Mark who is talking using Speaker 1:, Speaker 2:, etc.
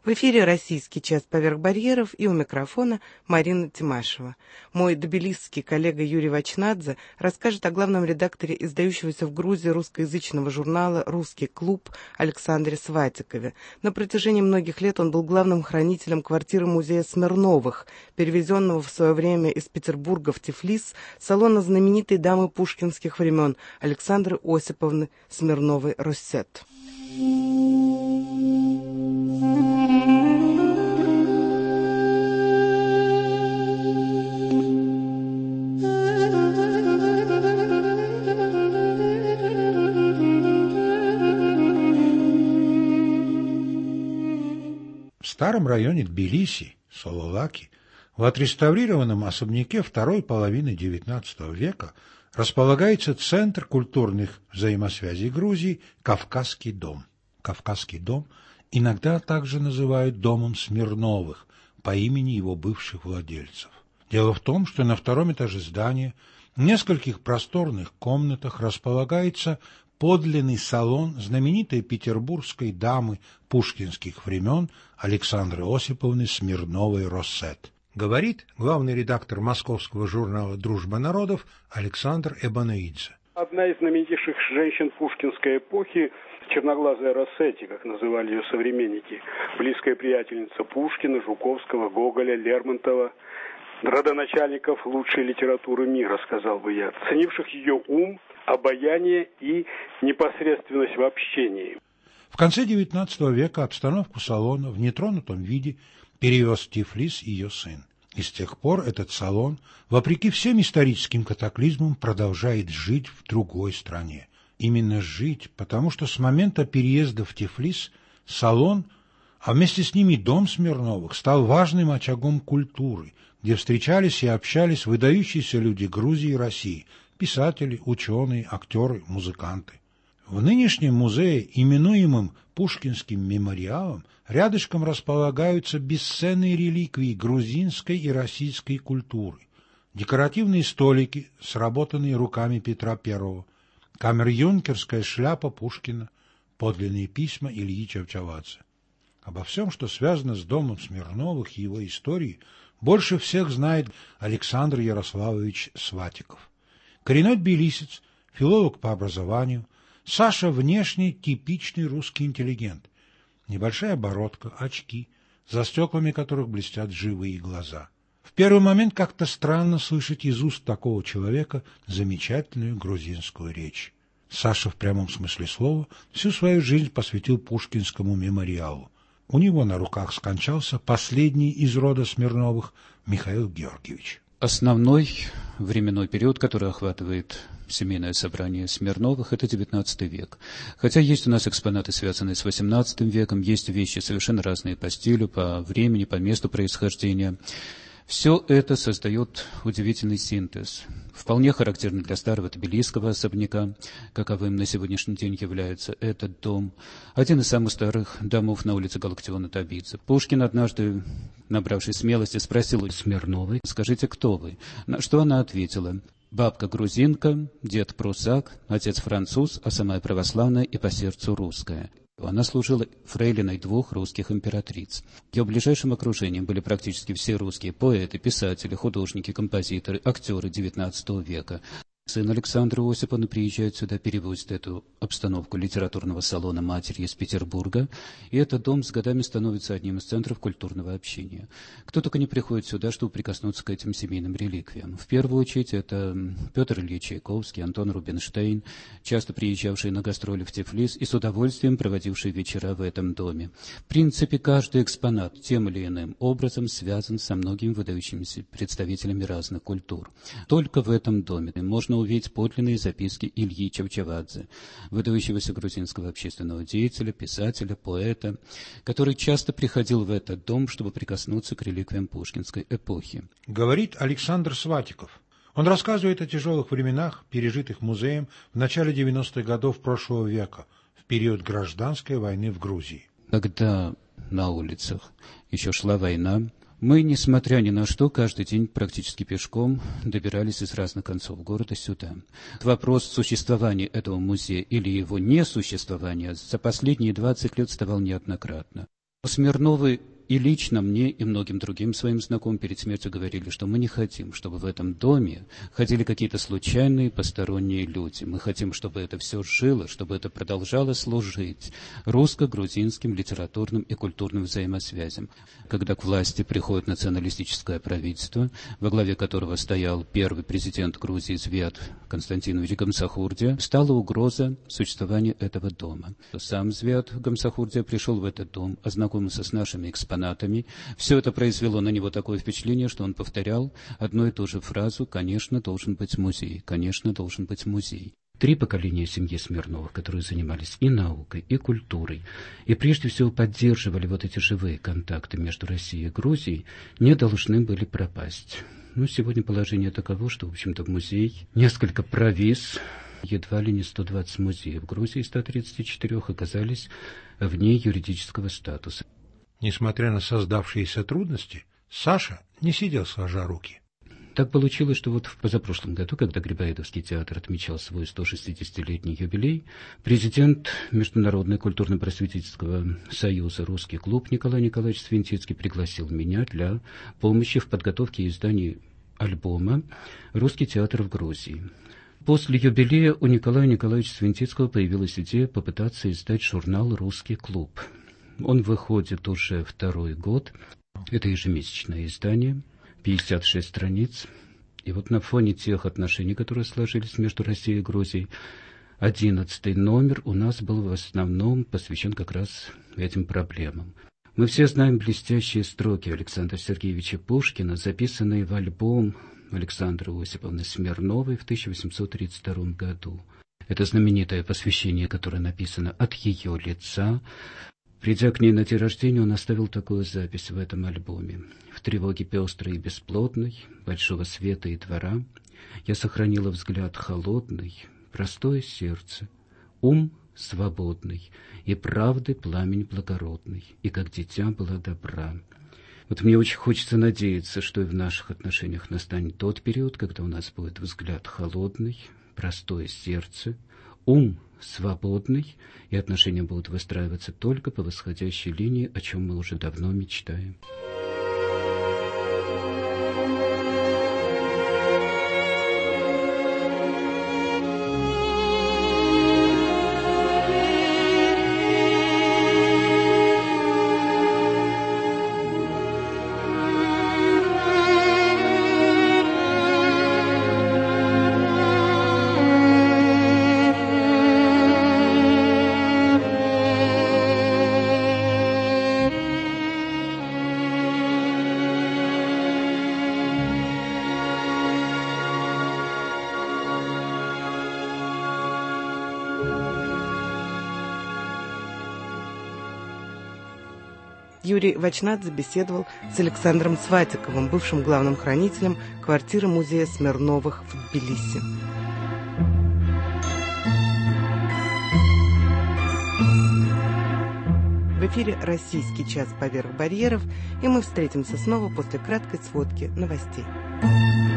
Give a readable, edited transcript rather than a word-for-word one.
Speaker 1: В эфире «Российский час поверх барьеров» и у микрофона Марина Тимашева. Мой тбилисский коллега Юрий Вачнадзе расскажет о главном редакторе издающегося в Грузии русскоязычного журнала «Русский клуб» Александре Сватикове. На протяжении многих лет он был главным хранителем квартиры музея Смирновых, перевезенного в свое время из Петербурга в Тифлис, салона знаменитой дамы пушкинских времен Александры Осиповны Смирновой-Россет.
Speaker 2: В старом районе Тбилиси, Сололаки, в отреставрированном особняке второй половины XIX века располагается Центр культурных взаимосвязей Грузии «Кавказский дом». Кавказский дом иногда также называют домом Смирновых по имени его бывших владельцев. Дело в том, что на втором этаже здания в нескольких просторных комнатах располагается подлинный салон знаменитой петербургской дамы пушкинских времен Александры Осиповны Смирновой-Россет. Говорит главный редактор московского журнала «Дружба народов» Александр Эбанаидзе.
Speaker 3: Одна из знаменитейших женщин пушкинской эпохи, черноглазая Россетти, как называли ее современники, близкая приятельница Пушкина, Жуковского, Гоголя, Лермонтова, родоначальников лучшей литературы мира, сказал бы я, ценивших ее ум, обаяние и непосредственность в общении.
Speaker 2: В конце XIX века обстановку салона в нетронутом виде перевез в Тифлис ее сын. И с тех пор этот салон, вопреки всем историческим катаклизмам, продолжает жить в другой стране. Именно жить, потому что с момента переезда в Тифлис салон, а вместе с ними дом Смирновых, стал важным очагом культуры, где встречались и общались выдающиеся люди Грузии и России, писатели, ученые, актеры, музыканты. В нынешнем музее, именуемом Пушкинским мемориалом, рядышком располагаются бесценные реликвии грузинской и российской культуры, декоративные столики, сработанные руками Петра I, камер-юнкерская шляпа Пушкина, подлинные письма Ильи Чавчавадзе. Обо всем, что связано с домом Смирновых и его историей, больше всех знает Александр Ярославович Сватиков. Коренной тбилисец, филолог по образованию, Саша внешне типичный русский интеллигент. Небольшая бородка, очки, за стеклами которых блестят живые глаза. В первый момент как-то странно слышать из уст такого человека замечательную грузинскую речь. Саша в прямом смысле слова всю свою жизнь посвятил Пушкинскому мемориалу. У него на руках скончался последний из рода Смирновых Михаил Георгиевич.
Speaker 4: Основной временной период, который охватывает семейное собрание Смирновых, это XIX век. Хотя есть у нас экспонаты, связанные с XVIII веком, есть вещи совершенно разные по стилю, по времени, по месту происхождения. Все это создает удивительный синтез, вполне характерный для старого тбилисского особняка, каковым на сегодняшний день является этот дом, один из самых старых домов на улице Галактиона Табидзе. Пушкин однажды, набравшись смелости, спросил у Смирновой: «Скажите, кто вы?» На что она ответила: «Бабка грузинка, дед прусак, отец француз, а сама православная и по сердцу русская». Она служила фрейлиной двух русских императриц. Ее ближайшим окружением были практически все русские поэты, писатели, художники, композиторы, актеры XIX века. Сын Александры Осиповны приезжает сюда, перевозит эту обстановку литературного салона матери из Петербурга, и этот дом с годами становится одним из центров культурного общения. Кто только не приходит сюда, чтобы прикоснуться к этим семейным реликвиям. В первую очередь это Петр Ильич Чайковский, Антон Рубинштейн, часто приезжавшие на гастроли в Тифлис и с удовольствием проводившие вечера в этом доме. В принципе, каждый экспонат тем или иным образом связан со многими выдающимися представителями разных культур. Только в этом доме можно увидеть подлинные записки Ильи Чавчавадзе, выдающегося грузинского общественного деятеля, писателя, поэта, который часто приходил в этот дом, чтобы прикоснуться к реликвиям пушкинской эпохи.
Speaker 2: Говорит Александр Сватиков. Он рассказывает о тяжелых временах, пережитых музеем в начале 90-х годов прошлого века, в период гражданской войны в Грузии.
Speaker 4: Когда на улицах еще шла война, мы, несмотря ни на что, каждый день практически пешком добирались из разных концов города сюда. Вопрос существования этого музея или его несуществования за последние 20 лет вставал неоднократно. Смирновы и лично мне, и многим другим своим знакомым перед смертью говорили, что мы не хотим, чтобы в этом доме ходили какие-то случайные посторонние люди. Мы хотим, чтобы это все жило, чтобы это продолжало служить русско-грузинским литературным и культурным взаимосвязям. Когда к власти приходит националистическое правительство, во главе которого стоял первый президент Грузии Звят Константинович Гамсахурдия, стала угроза существования этого дома. Сам Звят Гамсахурдия пришел в этот дом, ознакомился с нашими экспонатами. Все это произвело на него такое впечатление, что он повторял одну и ту же фразу: «Конечно, должен быть музей, конечно, должен быть музей». 3 поколения семьи Смирновых, которые занимались и наукой, и культурой, и прежде всего поддерживали вот эти живые контакты между Россией и Грузией, не должны были пропасть. Но сегодня положение таково, что, в общем-то, музей несколько провис. Едва ли не 120 музеев Грузии, 134 оказались вне юридического статуса.
Speaker 2: Несмотря на создавшиеся трудности, Саша не сидел сложа руки.
Speaker 4: Так получилось, что вот в позапрошлом году, когда Грибоедовский театр отмечал свой 160-летний юбилей, президент Международного культурно-просветительского союза «Русский клуб» Николай Николаевич Свинтицкий пригласил меня для помощи в подготовке и издании альбома «Русский театр в Грузии». После юбилея у Николая Николаевича Свинтицкого появилась идея попытаться издать журнал «Русский клуб». Он выходит уже 2-й год. Это ежемесячное издание, 56 страниц. И вот на фоне тех отношений, которые сложились между Россией и Грузией, 11-й номер у нас был в основном посвящен как раз этим проблемам. Мы все знаем блестящие строки Александра Сергеевича Пушкина, записанные в альбом Александры Осиповны Смирновой в 1832 году. Это знаменитое посвящение, которое написано от ее лица. Придя к ней на день рождения, он оставил такую запись в этом альбоме. «В тревоге пестрой и бесплотной, большого света и двора, я сохранила взгляд холодный, простое сердце, ум свободный, и правды пламень благородный, и как дитя была добра». Вот мне очень хочется надеяться, что и в наших отношениях настанет тот период, когда у нас будет взгляд холодный, простое сердце, ум свободный, и отношения будут выстраиваться только по восходящей линии, о чем мы уже давно мечтаем.
Speaker 1: Юрий Вачнадзе беседовал с Александром Сватиковым, бывшим главным хранителем квартиры музея Смирновых в Тбилиси. В эфире «Российский час поверх барьеров», и мы встретимся снова после краткой сводки новостей.